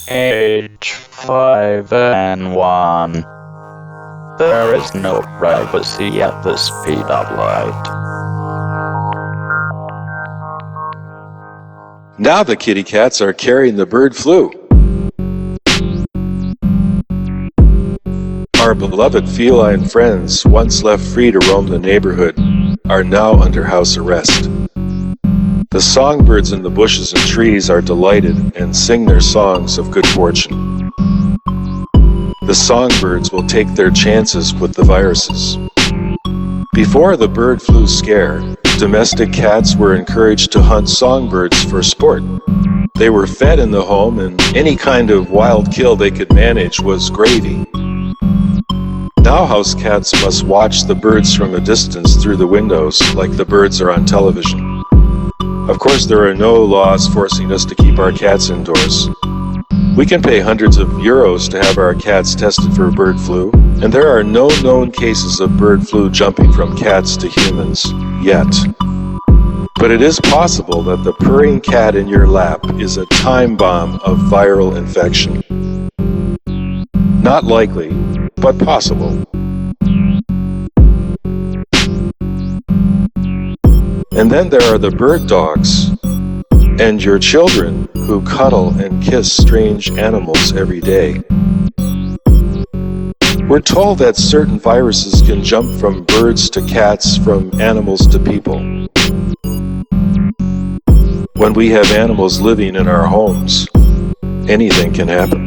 Age 5 and 1. There is no privacy at the speed of light. Now the kitty cats are carrying the bird flu. Our beloved feline friends, once left free to roam the neighborhood, are now under house arrest. The songbirds in the bushes and trees are delighted and sing their songs of good fortune. The songbirds will take their chances with the viruses. Before the bird flu scare, domestic cats were encouraged to hunt songbirds for sport. They were fed in the home, and any kind of wild kill they could manage was gravy. Now house cats must watch the birds from a distance through the windows like the birds are on television. Of course, there are no laws forcing us to keep our cats indoors. We can pay hundreds of euros to have our cats tested for bird flu, and there are no known cases of bird flu jumping from cats to humans, yet. But it is possible that the purring cat in your lap is a time bomb of viral infection. Not likely, but possible. And then there are the bird dogs, and your children who cuddle and kiss strange animals every day. We're told that certain viruses can jump from birds to cats, from animals to people. When we have animals living in our homes, anything can happen.